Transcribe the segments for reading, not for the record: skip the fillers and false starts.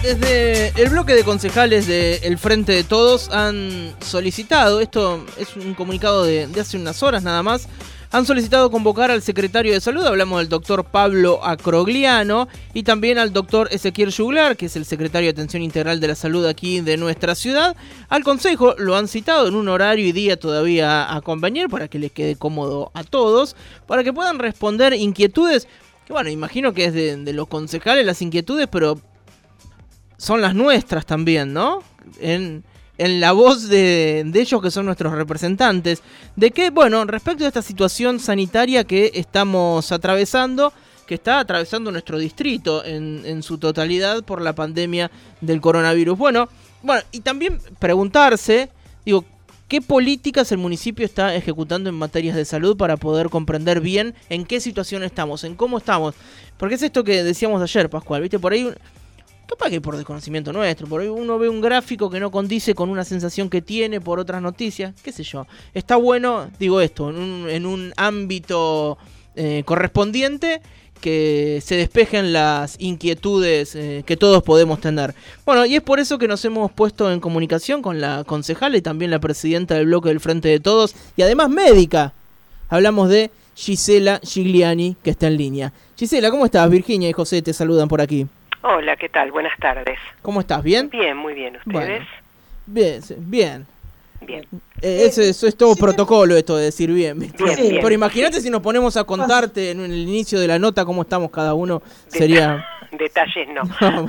Desde el bloque de concejales del Frente de Todos han solicitado, esto es un comunicado de hace unas horas nada más, han solicitado convocar al secretario de Salud, hablamos del doctor Pablo Acrogliano, y también al doctor Ezequiel Juglar, que es el secretario de Atención Integral de la Salud aquí de nuestra ciudad, al Consejo. Lo han citado en un horario y día todavía a convenir para que les quede cómodo a todos, para que puedan responder inquietudes, que bueno, imagino que es de los concejales las inquietudes, pero son las nuestras también, ¿no? En la voz de ellos que son nuestros representantes. De que, bueno, respecto a esta situación sanitaria que estamos atravesando, que está atravesando nuestro distrito en su totalidad por la pandemia del coronavirus. Bueno, y también preguntarse, digo, ¿qué políticas el municipio está ejecutando en materias de salud para poder comprender bien en qué situación estamos, en cómo estamos? Porque es esto que decíamos ayer, Pascual, ¿viste? Por ahí capaz que por desconocimiento nuestro, por ahí uno ve un gráfico que no condice con una sensación que tiene por otras noticias, qué sé yo. Está bueno, digo esto, en un ámbito correspondiente, que se despejen las inquietudes que todos podemos tener. Bueno, y es por eso que nos hemos puesto en comunicación con la concejala y también la presidenta del bloque del Frente de Todos, y además médica. Hablamos de Gisela Gigliani, que está en línea. Gisela, ¿cómo estás? Virginia y José te saludan por aquí. Hola, ¿qué tal? Buenas tardes. ¿Cómo estás? ¿Bien? Bien, muy bien. ¿Ustedes? Bueno, bien. Eso es todo protocolo, esto de decir bien. Bien. Pero imagínate si nos ponemos a contarte en el inicio de la nota cómo estamos cada uno, sería... Detalles no.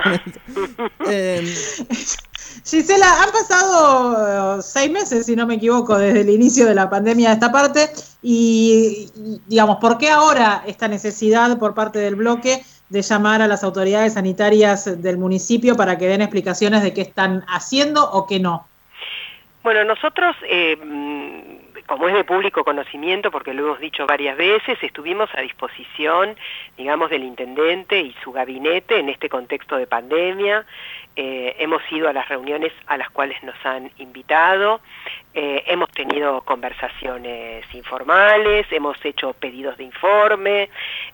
Gisela, han pasado 6 meses, si no me equivoco, desde el inicio de la pandemia de esta parte, y digamos, ¿por qué ahora esta necesidad por parte del bloque de llamar a las autoridades sanitarias del municipio para que den explicaciones de qué están haciendo o qué no? Bueno, nosotros, como es de público conocimiento, porque lo hemos dicho varias veces, estuvimos a disposición, digamos, del intendente y su gabinete en este contexto de pandemia. Hemos ido a las reuniones a las cuales nos han invitado, hemos tenido conversaciones informales, hemos hecho pedidos de informe,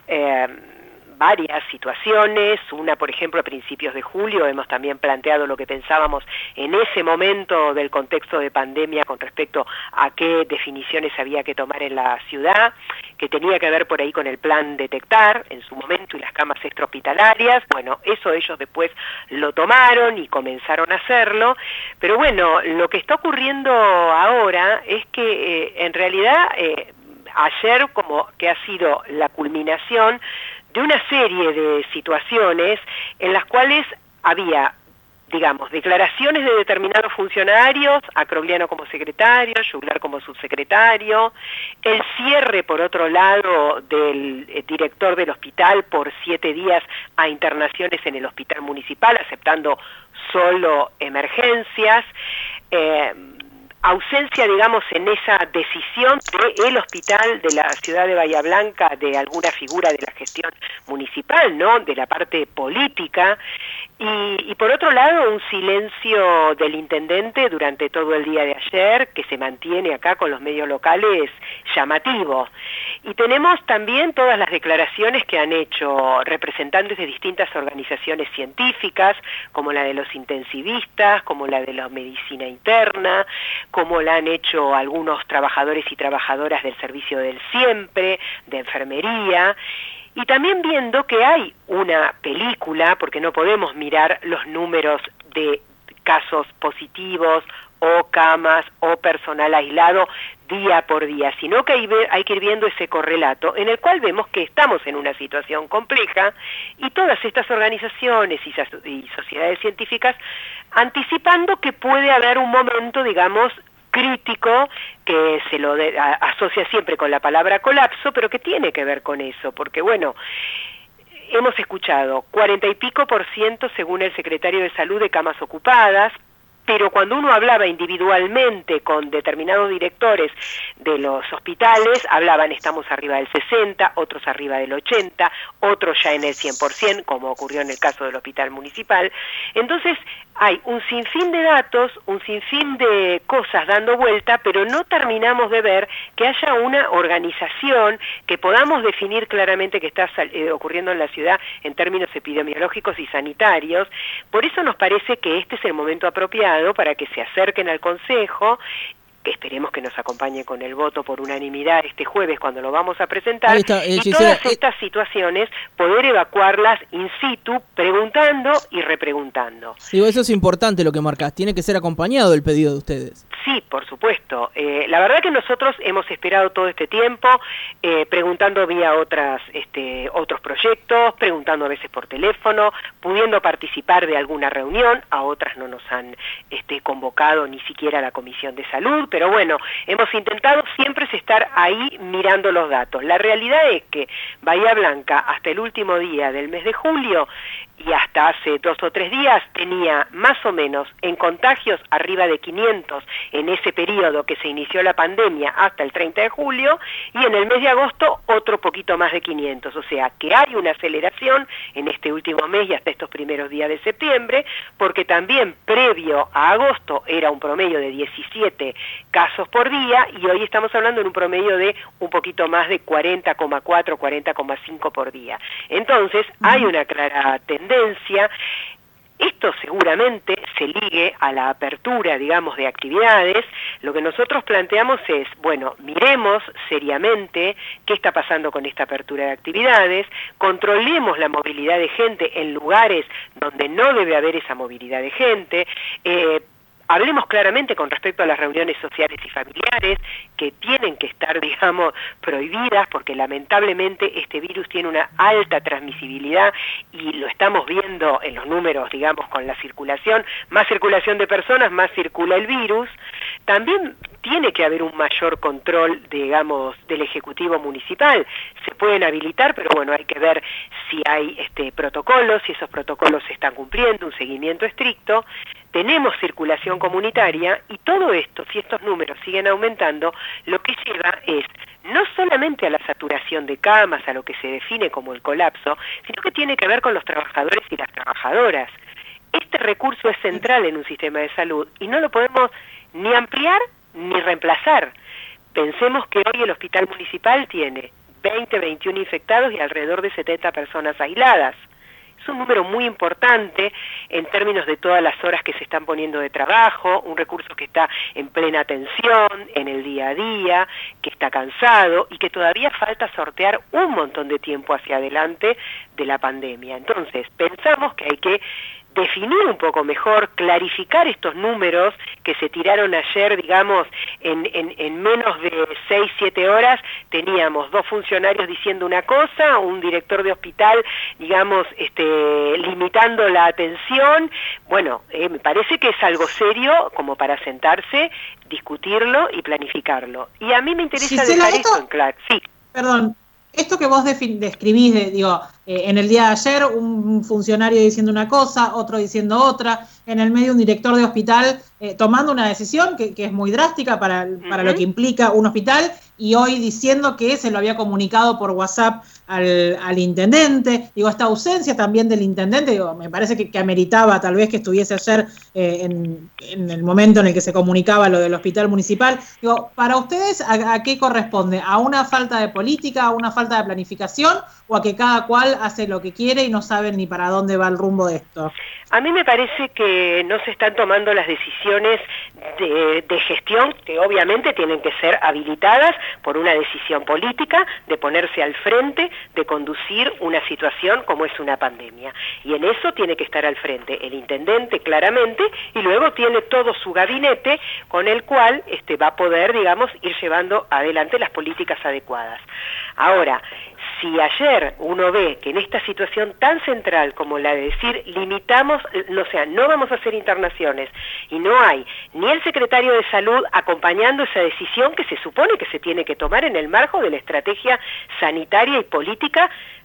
varias situaciones. Una, por ejemplo, a principios de julio hemos también planteado lo que pensábamos en ese momento del contexto de pandemia con respecto a qué definiciones había que tomar en la ciudad, que tenía que ver por ahí con el plan Detectar en su momento y las camas extrahospitalarias. Bueno, eso ellos después lo tomaron y comenzaron a hacerlo, pero bueno, lo que está ocurriendo ahora es que en realidad ayer, como que ha sido la culminación de una serie de situaciones en las cuales había, digamos, declaraciones de determinados funcionarios, Acrogliano como secretario, Juglar como subsecretario, el cierre, por otro lado, del director del hospital por 7 días a internaciones en el hospital municipal, aceptando solo emergencias, ausencia, digamos, en esa decisión del hospital de la ciudad de Bahía Blanca de alguna figura de la gestión municipal, ¿no?, de la parte política, y por otro lado un silencio del intendente durante todo el día de ayer, que se mantiene acá con los medios locales, llamativo. Y tenemos también todas las declaraciones que han hecho representantes de distintas organizaciones científicas, como la de los intensivistas, como la de la medicina interna, como la han hecho algunos trabajadores y trabajadoras del servicio del siempre, de enfermería, y también viendo que hay una película, porque no podemos mirar los números de casos positivos o camas o personal aislado día por día, sino que hay que ir viendo ese correlato en el cual vemos que estamos en una situación compleja y todas estas organizaciones y sociedades científicas anticipando que puede haber un momento, digamos, crítico, que se lo asocia siempre con la palabra colapso, pero que tiene que ver con eso, porque bueno, hemos escuchado 40 y pico % según el secretario de Salud de camas ocupadas, pero cuando uno hablaba individualmente con determinados directores de los hospitales, hablaban estamos arriba del 60, otros arriba del 80, otros ya en el 100%, como ocurrió en el caso del hospital municipal. Entonces hay un sinfín de datos, un sinfín de cosas dando vuelta, pero no terminamos de ver que haya una organización, que podamos definir claramente qué está ocurriendo en la ciudad en términos epidemiológicos y sanitarios. Por eso nos parece que este es el momento apropiado para que se acerquen al Consejo, que esperemos que nos acompañe con el voto por unanimidad este jueves cuando lo vamos a presentar, y todas estas situaciones poder evacuarlas in situ, preguntando y repreguntando. Digo, eso es importante lo que marcás, tiene que ser acompañado el pedido de ustedes. Sí, por supuesto. La verdad que nosotros hemos esperado todo este tiempo, preguntando vía otros proyectos, preguntando a veces por teléfono, pudiendo participar de alguna reunión, a otras no nos han convocado ni siquiera a la Comisión de Salud, pero bueno, hemos intentado siempre estar ahí mirando los datos. La realidad es que Bahía Blanca, hasta el último día del mes de julio, y hasta hace 2 o 3 días tenía más o menos en contagios arriba de 500 en ese periodo que se inició la pandemia hasta el 30 de julio, y en el mes de agosto otro poquito más de 500, o sea que hay una aceleración en este último mes y hasta estos primeros días de septiembre, porque también previo a agosto era un promedio de 17 casos por día, y hoy estamos hablando en un promedio de un poquito más de 40,4, 40,5 por día. Entonces hay una clara tendencia. Esto seguramente se ligue a la apertura, digamos, de actividades. Lo que nosotros planteamos es, bueno, miremos seriamente qué está pasando con esta apertura de actividades, controlemos la movilidad de gente en lugares donde no debe haber esa movilidad de gente, hablemos claramente con respecto a las reuniones sociales y familiares, que tienen que estar, digamos, prohibidas, porque lamentablemente este virus tiene una alta transmisibilidad y lo estamos viendo en los números, digamos, con la circulación, más circulación de personas, más circula el virus. También tiene que haber un mayor control, digamos, del Ejecutivo Municipal. Se pueden habilitar, pero bueno, hay que ver si hay protocolos, si esos protocolos se están cumpliendo, un seguimiento estricto. Tenemos circulación comunitaria y todo esto, si estos números siguen aumentando, lo que lleva es no solamente a la saturación de camas, a lo que se define como el colapso, sino que tiene que ver con los trabajadores y las trabajadoras. Este recurso es central en un sistema de salud y no lo podemos ni ampliar ni reemplazar. Pensemos que hoy el hospital municipal tiene 20, 21 infectados y alrededor de 70 personas aisladas. Es un número muy importante en términos de todas las horas que se están poniendo de trabajo, un recurso que está en plena atención, en el día a día, que está cansado y que todavía falta sortear un montón de tiempo hacia adelante de la pandemia. Entonces, pensamos que hay que definir un poco mejor, clarificar estos números que se tiraron ayer, digamos, en menos de 6, 7 horas, teníamos 2 funcionarios diciendo una cosa, un director de hospital, digamos, limitando la atención. Bueno, me parece que es algo serio como para sentarse, discutirlo y planificarlo. Y a mí me interesa dejar esto en claro. Sí. Perdón. Esto que vos describís, en el día de ayer un funcionario diciendo una cosa, otro diciendo otra, en el medio un director de hospital tomando una decisión que es muy drástica para lo que implica un hospital, y hoy diciendo que se lo había comunicado por WhatsApp al intendente. Esta ausencia también del intendente, me parece que ameritaba tal vez que estuviese ayer en el momento en el que se comunicaba lo del hospital municipal. Para ustedes, ¿a qué corresponde? ¿A una falta de política, a una falta de planificación, o a que cada cual hace lo que quiere y no saben ni para dónde va el rumbo de esto? A mí me parece que no se están tomando las decisiones de gestión, que obviamente tienen que ser habilitadas por una decisión política de ponerse al frente, de conducir una situación como es una pandemia. Y en eso tiene que estar al frente el intendente claramente, y luego tiene todo su gabinete con el cual va a poder, digamos, ir llevando adelante las políticas adecuadas. Ahora, si ayer uno ve que en esta situación tan central como la de decir limitamos, o sea, no vamos a hacer internaciones, y no hay ni el secretario de Salud acompañando esa decisión que se supone que se tiene que tomar en el marco de la estrategia sanitaria y política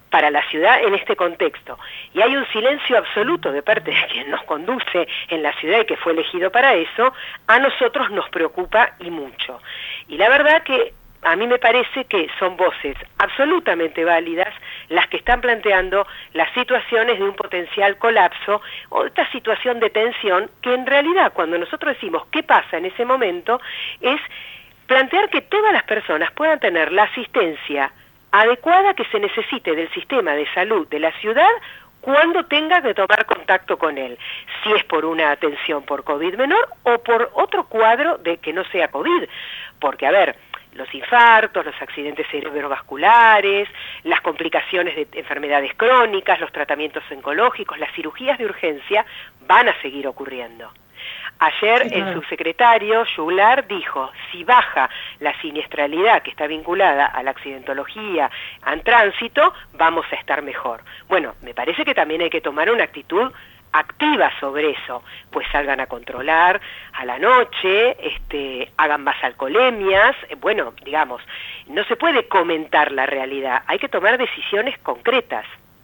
para la ciudad en este contexto. Y hay un silencio absoluto de parte de quien nos conduce en la ciudad y que fue elegido para eso, a nosotros nos preocupa y mucho. Y la verdad que a mí me parece que son voces absolutamente válidas las que están planteando las situaciones de un potencial colapso o esta situación de tensión que en realidad cuando nosotros decimos qué pasa en ese momento es plantear que todas las personas puedan tener la asistencia adecuada que se necesite del sistema de salud de la ciudad cuando tenga que tomar contacto con él, si es por una atención por COVID menor o por otro cuadro de que no sea COVID, porque a ver, los infartos, los accidentes cerebrovasculares, las complicaciones de enfermedades crónicas, los tratamientos oncológicos, las cirugías de urgencia van a seguir ocurriendo. Ayer sí, claro. El subsecretario Juglar dijo, si baja la siniestralidad que está vinculada a la accidentología, al tránsito, vamos a estar mejor. Bueno, me parece que también hay que tomar una actitud activa sobre eso, pues salgan a controlar a la noche, hagan más alcoholemias, bueno, digamos, no se puede comentar la realidad, hay que tomar decisiones concretas.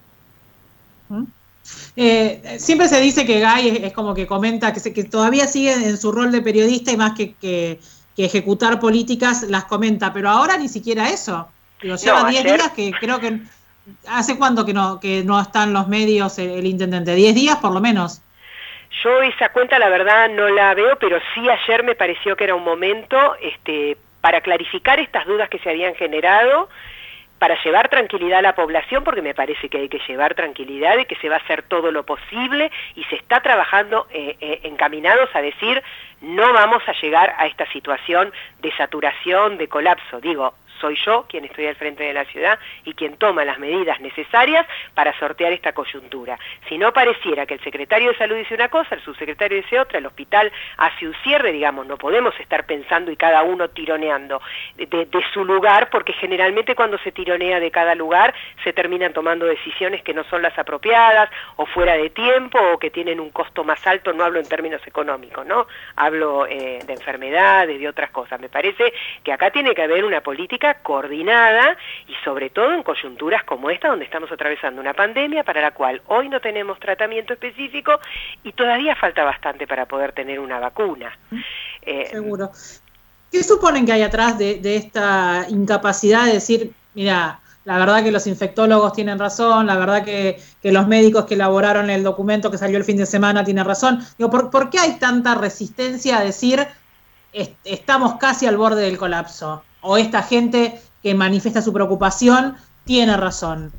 Siempre se dice que Gay es como que comenta que todavía sigue en su rol de periodista y más que ejecutar políticas las comenta, pero ahora ni siquiera eso. Lo lleva 10 días que creo que... ¿Hace cuánto que no están los medios el intendente? ¿10 días por lo menos? Yo esa cuenta la verdad no la veo, pero sí ayer me pareció que era un momento para clarificar estas dudas que se habían generado, para llevar tranquilidad a la población, porque me parece que hay que llevar tranquilidad y que se va a hacer todo lo posible y se está trabajando encaminados a decir no vamos a llegar a esta situación de saturación, de colapso. Digo, soy yo quien estoy al frente de la ciudad y quien toma las medidas necesarias para sortear esta coyuntura. Si no pareciera que el secretario de Salud dice una cosa, el subsecretario dice otra, el hospital hace un cierre, digamos, no podemos estar pensando y cada uno tironeando de su lugar, porque generalmente cuando se tironea de cada lugar se terminan tomando decisiones que no son las apropiadas o fuera de tiempo o que tienen un costo más alto, no hablo en términos económicos, ¿no? Hablo de enfermedades, de otras cosas. Me parece que acá tiene que haber una política coordinada y sobre todo en coyunturas como esta donde estamos atravesando una pandemia para la cual hoy no tenemos tratamiento específico y todavía falta bastante para poder tener una vacuna. Seguro. ¿Qué suponen que hay atrás de esta incapacidad de decir, mira, la verdad que los infectólogos tienen razón, la verdad que los médicos que elaboraron el documento que salió el fin de semana tienen razón? Digo, ¿por qué hay tanta resistencia a decir estamos casi al borde del colapso? ¿O esta gente que manifiesta su preocupación tiene razón?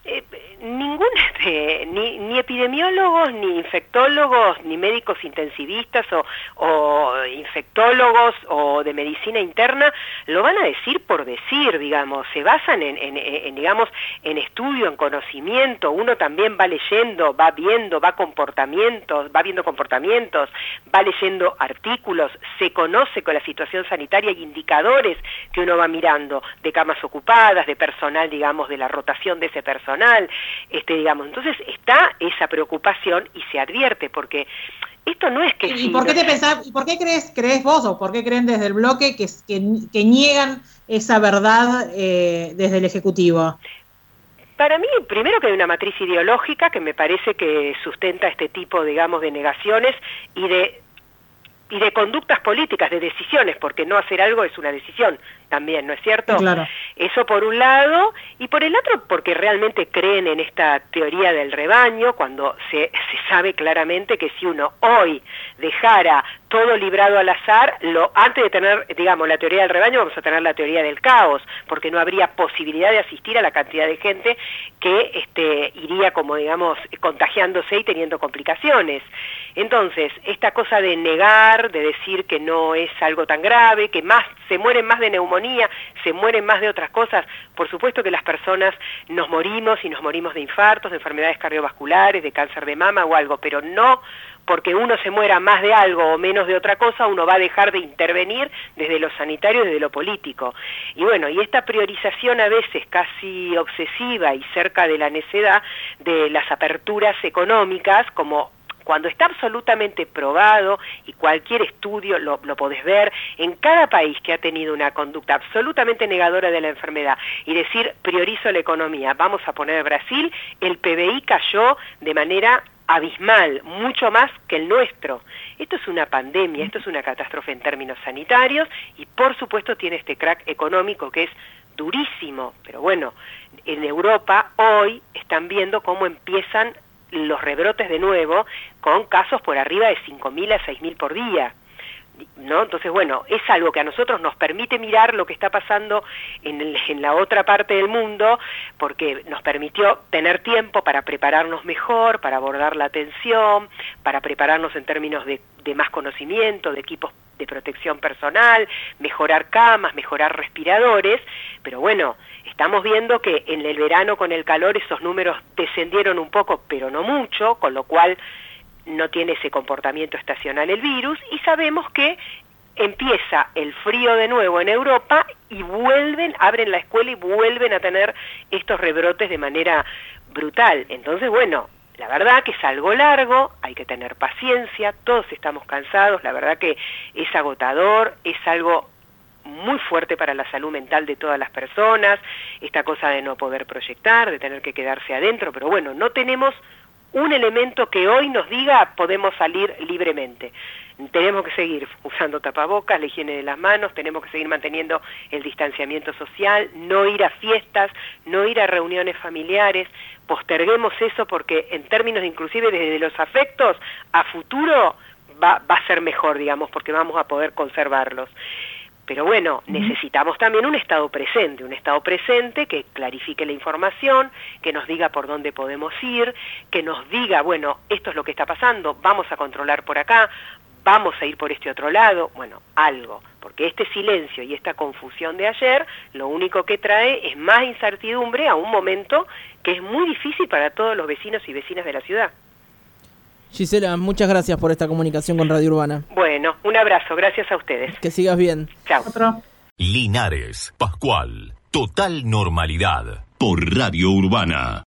Ni epidemiólogos, ni infectólogos, ni médicos intensivistas o infectólogos o de medicina interna lo van a decir por decir, digamos, se basan digamos, en estudio, en conocimiento, uno también va leyendo, va viendo, va viendo comportamientos, va leyendo artículos, se conoce con la situación sanitaria y indicadores que uno va mirando de camas ocupadas, de personal, digamos, de la rotación de ese personal, digamos, entonces está esa preocupación y se advierte, porque esto no es que... ¿Y por qué crees vos o por qué creen desde el bloque que niegan esa verdad desde el Ejecutivo? Para mí, primero que hay una matriz ideológica que me parece que sustenta este tipo, digamos, de negaciones y de conductas políticas, de decisiones, porque no hacer algo es una decisión también, ¿no es cierto? Claro. Eso por un lado, y por el otro porque realmente creen en esta teoría del rebaño, cuando se sabe claramente que si uno hoy dejara todo librado al azar, antes de tener, digamos, la teoría del rebaño, vamos a tener la teoría del caos, porque no habría posibilidad de asistir a la cantidad de gente que iría, como digamos, contagiándose y teniendo complicaciones. Entonces, esta cosa de negar, de decir que no es algo tan grave, que se mueren más de neumonía, se mueren más de otras cosas, por supuesto que las personas nos morimos y nos morimos de infartos, de enfermedades cardiovasculares, de cáncer de mama o algo, pero no porque uno se muera más de algo o menos de otra cosa, uno va a dejar de intervenir desde lo sanitario y desde lo político. Y bueno, y esta priorización a veces casi obsesiva y cerca de la necedad de las aperturas económicas, como cuando está absolutamente probado, y cualquier estudio lo podés ver, en cada país que ha tenido una conducta absolutamente negadora de la enfermedad y decir, priorizo la economía, vamos a poner Brasil, el PBI cayó de manera abismal, mucho más que el nuestro. Esto es una pandemia, esto es una catástrofe en términos sanitarios y por supuesto tiene este crack económico que es durísimo, pero bueno, en Europa hoy están viendo cómo empiezan los rebrotes de nuevo con casos por arriba de 5.000 a 6.000 por día, ¿no? Entonces, bueno, es algo que a nosotros nos permite mirar lo que está pasando en la otra parte del mundo, porque nos permitió tener tiempo para prepararnos mejor, para abordar la atención, para prepararnos en términos de más conocimiento, de equipos de protección personal, mejorar camas, mejorar respiradores, pero bueno, estamos viendo que en el verano con el calor esos números descendieron un poco, pero no mucho, con lo cual no tiene ese comportamiento estacional el virus, y sabemos que empieza el frío de nuevo en Europa y abren la escuela y vuelven a tener estos rebrotes de manera brutal. Entonces, bueno, la verdad que es algo largo, hay que tener paciencia, todos estamos cansados, la verdad que es agotador, es algo muy fuerte para la salud mental de todas las personas, esta cosa de no poder proyectar, de tener que quedarse adentro, pero bueno, no tenemos un elemento que hoy nos diga podemos salir libremente. Tenemos que seguir usando tapabocas, la higiene de las manos, tenemos que seguir manteniendo el distanciamiento social, no ir a fiestas, no ir a reuniones familiares, posterguemos eso porque en términos inclusive desde los afectos, a futuro va a ser mejor, digamos, porque vamos a poder conservarlos. Pero bueno, necesitamos también un estado presente que clarifique la información, que nos diga por dónde podemos ir, que nos diga, bueno, esto es lo que está pasando, vamos a controlar por acá, vamos a ir por este otro lado, bueno, algo, porque este silencio y esta confusión de ayer, lo único que trae es más incertidumbre a un momento que es muy difícil para todos los vecinos y vecinas de la ciudad. Gisela, muchas gracias por esta comunicación con Radio Urbana. Bueno, un abrazo, gracias a ustedes. Que sigas bien. Chao. Linares, Pascual, total normalidad por Radio Urbana.